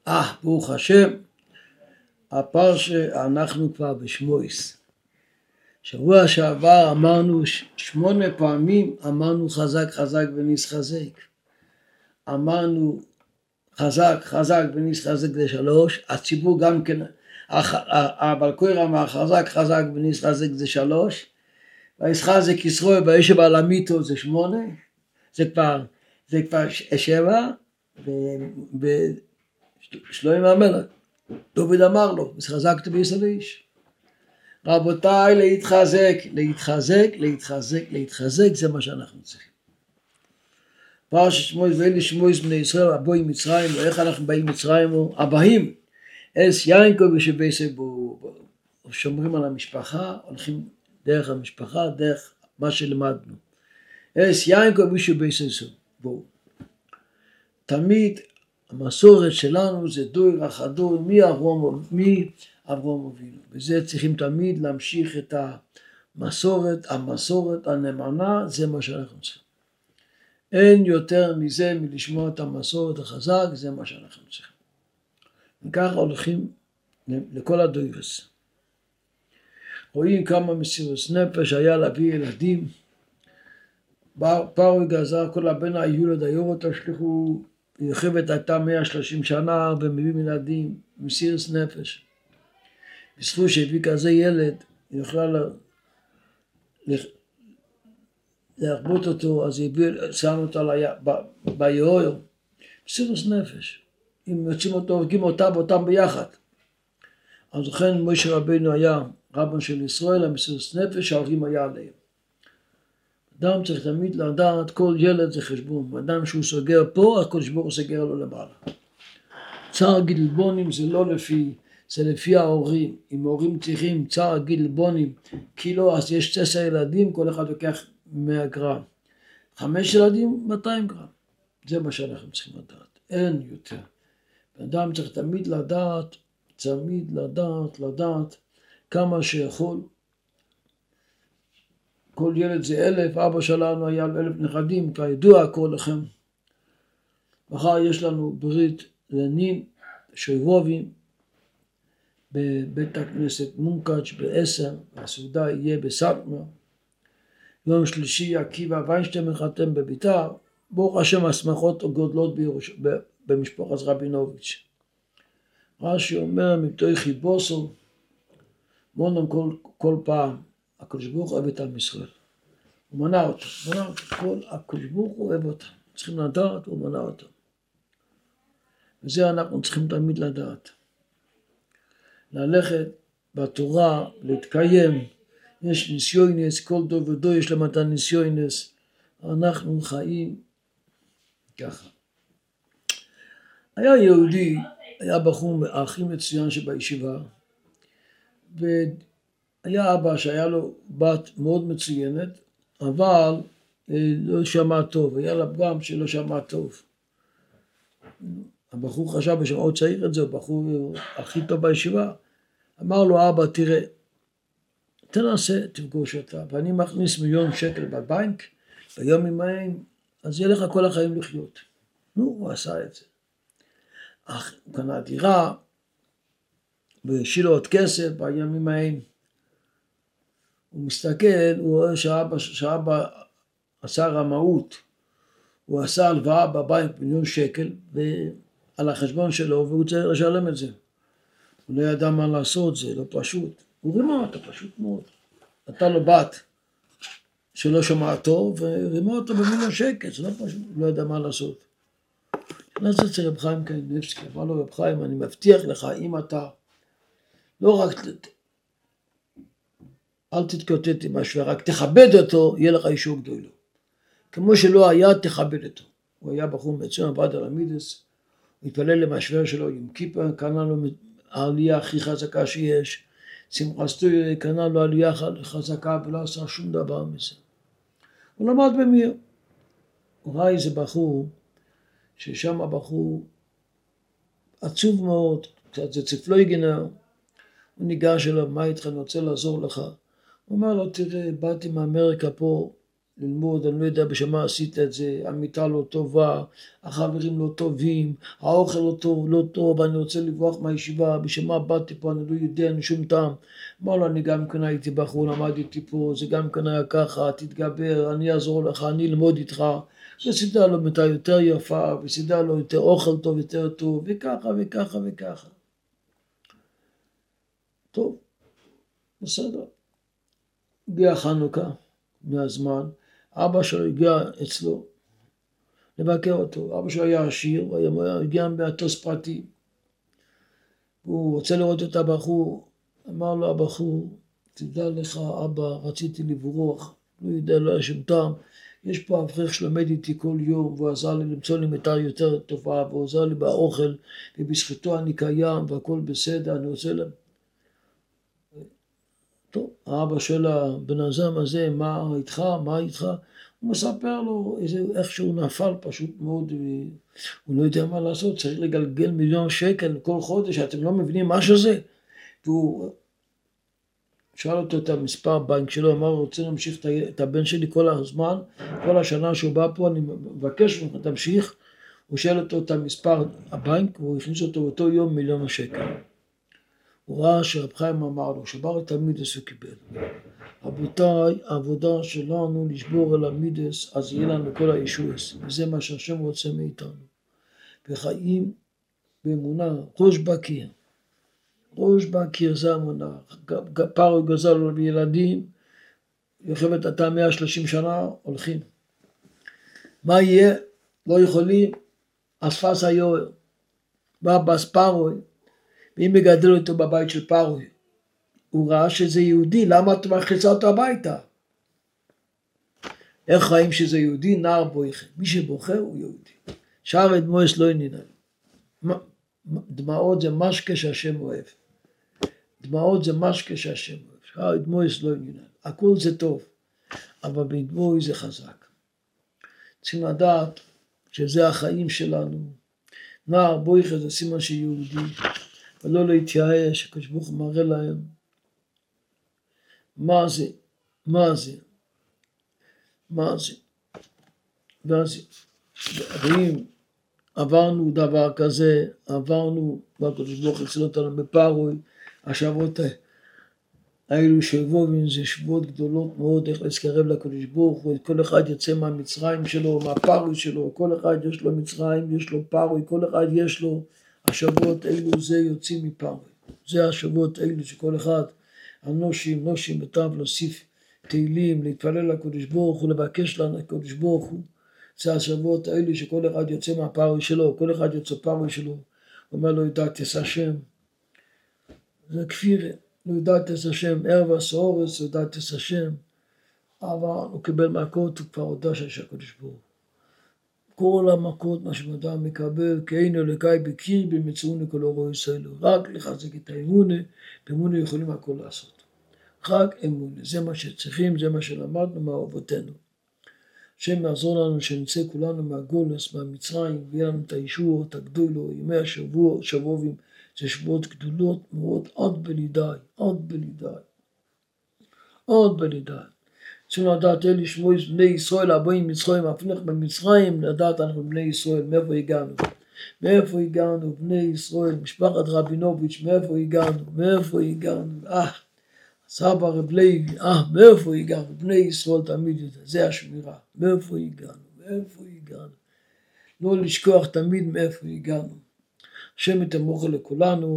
ברוך השם, הפרשה אנחנו כבר בשמויס. שבוע שעבר אמרנו 8 פעמים, אמרנו חזק חזק ונתחזק. אמרנו חזק חזק ונתחזק זה 3, הציבור גם כן, אבל קורא אמר חזק חזק ונתחזק זה 3, ויתחזק ישראל וישב על המיטו זה 8, זה כבר 7, ושלמה המלך דוד אמר לו, וחזקת בישראל איש. רבותיי, להתחזק, להתחזק, להתחזק, להתחזק, זה מה שאנחנו צריכים. פרשת שמואל ואלה שמואל בני ישראל הבאים מצרים, ואיך אנחנו באים מצרים? הבאים, אס יינקו ושבייסי בו, שומרים על המשפחה, הולכים דרך המשפחה, דרך מה שלמדנו. אס יינקו ושבייסי בו. תמיד המסורת שלנו זה דור אחדור מאברהם אבינו, וזה צריכים תמיד להמשיך את המסורת הנאמנה, זה מה שאנחנו צריכים. אין יותר מזה מלשמוע את המסורת החזק, זה מה שאנחנו צריכים. וככה הולכים לכל הדוירס. רואים כמה מסירות נפש היה להביא ילדים, פרעה גזר כל הבן היולד היורו תשליכו, יוכבד הייתה 130 שנה ומביאים ילדים, מסירות נפש. בזכות שהביא כזה ילד, היא יכולה להרבות אותו, אז היא שם אותו ביהויר, מסירות נפש. אם יוצאים אותו, הורגים אותם ביחד. אז לכן משה רבינו היה רבן של ישראל, המסירות נפש, שההורים היה עליהם. אדם צריך תמיד לדעת, כל ילד זה חשבון. אדם שהוא סוגר פה, הקדוש ברוך הוא סוגר לו למעלה. צער גלבונים זה לא זה לפי ההורים. אם ההורים צריכים צער גלבונים קילו, אז יש 9 ילדים, כל אחד לוקח 100 גרם. 5 ילדים, 200 גרם. זה מה שאנחנו צריכים לדעת. אין יותר. אדם צריך תמיד לדעת, לדעת כמה שיכול. כל ילד זה 1,000, אבא שלנו היה 1,000 נכדים, כידוע הכל לכם. מחר יש לנו ברית לנין, שבובים, בבית הכנסת מונקאץ' ב-10, והסעודה יהיה בסטמר. יום שלישי עקיבא ויינשטיין מחתם בביתר, ברוך השם השמחות גודלות במשפחת רבינוביץ'. רש"י אומר, מתוך חיבוסו, מונם כל פעם, הקדוש ברוך הוא אוהב את עם ישראל. הוא מנע אותו, כל הקדוש ברוך הוא אוהב אותם. צריכים לדעת, הוא מנע אותם. וזה אנחנו צריכים תמיד לדעת. ללכת בתורה, להתקיים, יש ניסיונס, כל דור ודור יש למתן ניסיונס. אנחנו חיים ככה. היה יהודי, היה בחור הכי מצוין שבישיבה, והיה אבא שהיה לו בת מאוד מצוינת, אבל לא שמע טוב, היה לה פגם שלא שמע טוב. הבחור חשב בשמעו צעיר את זה, הבחור הכי טוב בישיבה, אמר לו, אבא תראה, תנסה, תפגוש אותה, ואני מכניס 1,000,000 שקל בבנק, ביום ימיים, אז יהיה לך כל החיים לחיות. הוא עשה את זה. אך הוא קנה דירה, והשאיר לו עוד כסף בימים ההם. הוא מסתכל, הוא רואה שאבא עשה רמאות, הוא עשה הלוואה בבנק 1,000,000 שקל, על החשבון שלו, והוא צריך לשלם את זה. הוא לא ידע מה לעשות, זה לא פשוט. הוא רימה אותו פשוט מאוד. נתן לו בת שלא שמע טוב, ורימה אותו ב1,000,000 שקל, זה לא פשוט, הוא לא ידע מה לעשות. נכנס אצל רב חיים קניבסקי, אמר לו, רב חיים, אני מבטיח לך, אם אתה לא רק, אל תתקוטט עם משהו, רק תכבד אותו, יהיה לך אישור גדול. כמו שלא היה, תכבד אותו. הוא היה בחור מצוין, עבד על המידס, הוא התפלל למשבר שלו עם כיפה, קנה לו העלייה הכי חזקה שיש, שמחה סטורי קנה לו עלייה חזקה ולא עשה שום דבר מזה. הוא למד במיר. הוא ראה איזה בחור, ששם הבחור עצוב מאוד, קצת זה צפלויגנר, הוא ניגש אליו, מה איתך, אני רוצה לעזור לך. הוא אומר לו, תראה, באתי מאמריקה פה, ללמוד, אני לא יודע בשביל מה עשית את זה, המיטה לא טובה, החברים לא טובים, האוכל לא טוב, אני רוצה לברוח מהישיבה, בשביל מה באתי פה, אני לא יודע, אין שום טעם. אמר לו, אני גם כן הייתי בחור, למדתי פה, זה גם כן היה ככה, תתגבר, אני אעזור לך, אני אלמוד איתך. וסידר לו מיטה יותר יפה, וסידר לו יותר אוכל טוב, יותר טוב, וככה וככה וככה. טוב, בסדר. הגיע חנוכה מהזמן, אבא שלו הגיע אצלו לבקר אותו. אבא שלו היה עשיר, הוא הגיע במטוס פרטי. הוא רוצה לראות את הבחור, אמר לו הבחור, תדע לך אבא, רציתי לברוח, לא יודע, לא היה שום טעם. יש פה אברך שלומד איתי כל יום, והוא עזר לי למצוא לי מיטה יותר טובה, והוא עזר לי באוכל, ובזכותו אני קיים, והכל בסדר, אני רוצה להם. טוב, האבא של הבן אדם הזה, מה איתך, מה איתך? הוא מספר לו איך שהוא נפל פשוט מאוד, הוא לא יודע מה לעשות, צריך לגלגל 1,000,000 שקל כל חודש, אתם לא מבינים מה שזה? והוא שאל אותו את המספר בנק שלו, אמר, רוצה להמשיך את הבן שלי כל הזמן, כל השנה שהוא בא פה, אני מבקש ממך, תמשיך. הוא שאל אותו את המספר הבנק, והוא הכניס אותו באותו יום 1,000,000 שקל. הוא ראה שרב חיים אמר לו, שבר את המידס וקיבל. רבותיי, העבודה שלנו לשבור על המידס, אז יהיה לנו כל הישועס, וזה מה שהשם רוצה מאיתנו. וחיים באמונה, ראש בקיר. ראש בקיר זה אמונה. פרעה גזל לו בילדים, יוכבת אתה 130 שנה, הולכים. מה יהיה? לא יכולים, אספס היואר. בא בס פרעה, ואם מגדל אותו בבית של פרעה, הוא ראה שזה יהודי, למה אתה מכניסה אותו הביתה? איך חיים שזה יהודי? נער בויכה. מי שבוחר הוא יהודי. שער דמעות לא ינינן. דמעות זה משקה שהשם אוהב. דמעות זה משקה שהשם אוהב. שער דמעות לא ינינן. הכל זה טוב, אבל בדמעות זה חזק. צריכים לדעת שזה החיים שלנו. נער בויכה זה סימן של יהודי. ולא להתייאש, הקדוש ברוך הוא מראה להם מה זה, ואם עברנו דבר כזה, והקדוש ברוך הוא הציל אותנו בפרעה, השבועות האלו שבועים זה שבועות גדולות מאוד, איך להזכרב לקדוש ברוך הוא, כל אחד יצא מהמצרים שלו, מהפרעה שלו, כל אחד יש לו מצרים, יש לו פרעה, כל אחד יש לו, השבועות האלו זה יוצאים מפרעה, זה השבועות האלו שכל אחד, הנושים בטב להוסיף תהילים, להתפלל לקדוש ברוך הוא, לבקש לנו לקדוש ברוך הוא, זה השבועות האלו שכל אחד יוצא מהפרעה שלו, כל אחד יוצא פרעה שלו, אומר לו ידעתי את השם, זה כפירה, לא ידעתי את השם, ערב הסעורס, ידעתי את השם, אבל הוא קיבל מכות, הוא כבר הודע שיש הקדוש ברוך הוא. כל המכות מה שאדם מקבל, כי אין אלוקי בקרבי מצאוני כל אורו ישראלו, רק לחזק את האמונה, באמונה יכולים הכל לעשות. רק אמונה, זה מה שצריכים, זה מה שלמדנו מאהובותינו. השם יעזור לנו שנצא כולנו מהגולס, מהמצרים, ויהיה לנו את הישועות הגדולו, ימי השבועים, זה שבועות גדולות מאוד, עוד בלידי. צריכים לדעת אלה שמות בני ישראל הבאים מצרים, הפנך במצרים, לדעת אנחנו בני ישראל, מאיפה הגענו, בני ישראל, משפחת רבינוביץ', מאיפה הגענו, סבא רב לוי, מאיפה הגענו, בני ישראל תמיד יותר, זה השמירה, מאיפה הגענו, לא לשכוח תמיד מאיפה הגענו, השם יתמוך לכולנו,